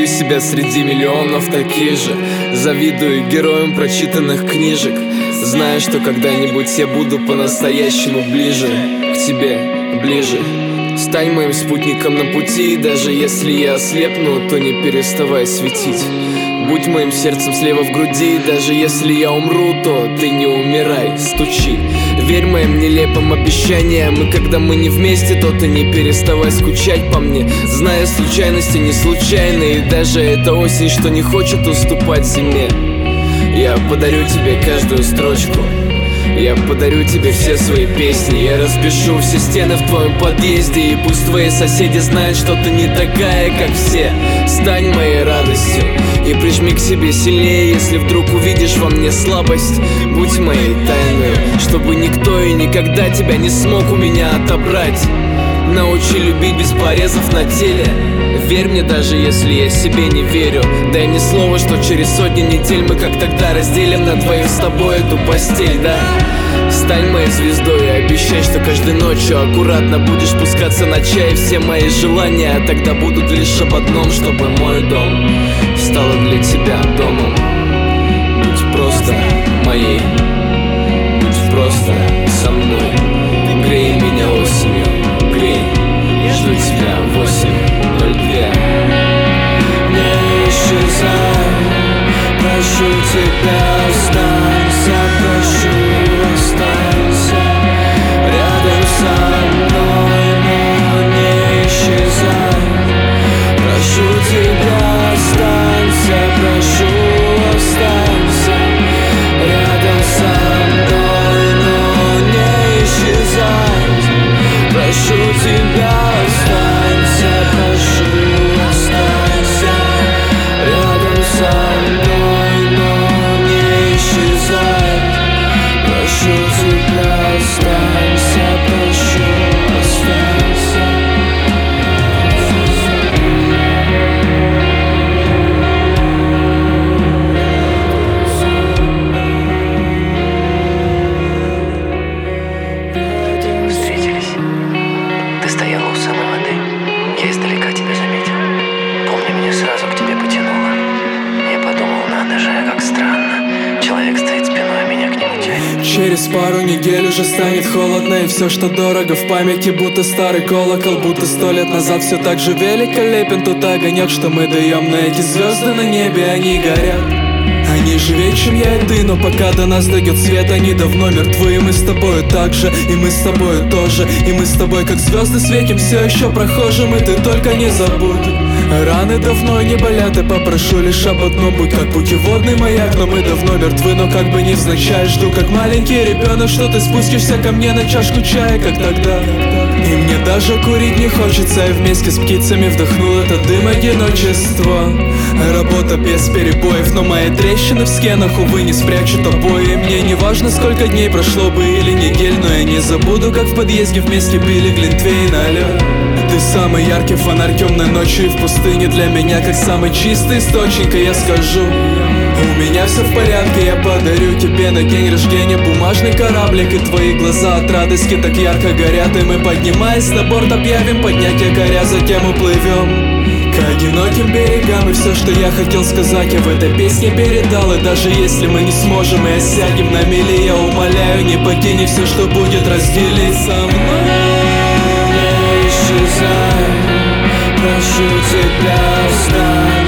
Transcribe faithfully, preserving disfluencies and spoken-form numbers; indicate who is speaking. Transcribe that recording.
Speaker 1: узнаю себя среди миллионов таких же. Завидую героям прочитанных книжек, зная, что когда-нибудь я буду по-настоящему ближе к тебе, ближе. Стань моим спутником на пути, и даже если я ослепну, то не переставай светить. Будь моим сердцем слева в груди, даже если я умру, то ты не умирай, стучи. Верь моим нелепым обещаниям, и когда мы не вместе, то ты не переставай скучать по мне. Зная, случайности не случайны, и даже эта осень, что не хочет уступать зиме. Я подарю тебе каждую строчку, я подарю тебе все свои песни. Я распишу все стены в твоем подъезде, и пусть твои соседи знают, что ты не такая, как все. Стань моей радостью и прижми к себе сильнее, если вдруг увидишь во мне слабость. Будь моей тайной, чтобы никто и никогда тебя не смог у меня отобрать. Научи любить без порезов на теле. Верь мне, даже если я себе не верю. Дай мне слово, что через сотни недель мы как тогда разделим на двоих с тобой эту постель, да? Стань моей звездой и обещай, что каждой ночью аккуратно будешь спускаться на чай. Все мои желания тогда будут лишь об одном, чтобы мой дом стала для тебя домом. Будь просто моей, будь просто со мной. Грей меня осенью, грей, жду тебя в восемь ноль два. Не исчезай, прошу тебя, останься, прошу, останься рядом со мной, но не исчезай. Прошу тебя, останься, прошу, останься рядом со мной, но не исчезай. Прошу тебя, останься, прошу, останься рядом со мной, но не исчезай. Прошу тебя, останься, прошу, останься.
Speaker 2: Встретились. Ты стояла у самой воды. Я издалека тебя заметил. Помню, меня сразу к тебе потянуло. Я подумал, надо же, как странно. Человек стоит спиной, а меня к нему тянет.
Speaker 3: Через пару недель уже станет холодно, и все, что дорого в памяти, будто старый колокол. Будто сто лет назад все так же великолепен тот огонек, что мы даем на эти звезды на небе, они горят. Они живее, чем я и ты, но пока до нас дойдет свет, они давно мертвы. И мы с тобою так же, и мы с тобою тоже. И мы с тобой как звезды светим все еще прохожим, и ты только не забудь. Раны давно не болят, и попрошу лишь об одном: будь как путеводный маяк. Но мы давно мертвы, но как бы невзначай жду, как маленький ребенок, что ты спустишься ко мне на чашку чая, как тогда. И мне даже курить не хочется, я вместе с птицами вдохнул этот дым одиночества. Работа без перебоев, но мои трещины в стенах, увы, не спрячут обои. И мне не важно, сколько дней прошло бы или недель, но я не забуду, как в подъезде вместе пили глинтвейн, алло. Ты самый яркий фонарь темной ночью, и в пустыне для меня как самый чистый источник. И я скажу: у меня все в порядке, я подарю тебе на день рождения бумажный кораблик. И твои глаза от радости так ярко горят, и мы, поднимаясь на борт, объявим поднятие коря, затем уплывем к одиноким берегам. И все, что я хотел сказать, я в этой песне передал. И даже если мы не сможем и осядем на мели, я умоляю, не покинь, все, что будет, раздели со мной.
Speaker 1: Не исчезай, прошу тебя, оставь.